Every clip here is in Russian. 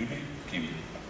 Юрий Кивин.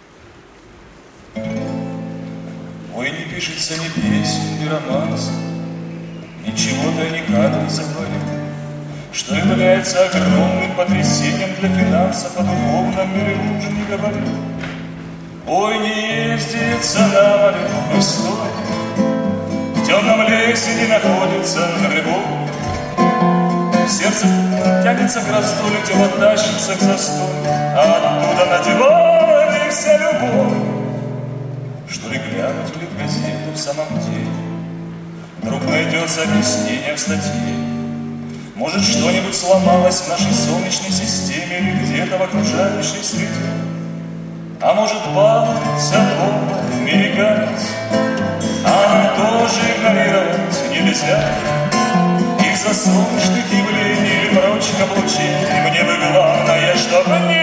Ой, не пишется ни песен, ни романс, ничего-то не кажется говорю, что является огромным потрясением для финансов, о духовном мире уже не говорю. Ой, не ездится нам легко стоит, в темном лесе не находится грибов. Сердце тянется к раздолю, тело тащится к застою, а оттуда на диване вся любовь. Что ли глянуть в литгазету в самом деле? Вдруг найдется объяснение в статье. Может, что-нибудь сломалось в нашей солнечной системе или где-то в окружающей среде? А может, балуется дома американец, а нам тоже игнорировать нельзя. Из-за солнечных явлений или прочих облучений мне бы главное, чтобы не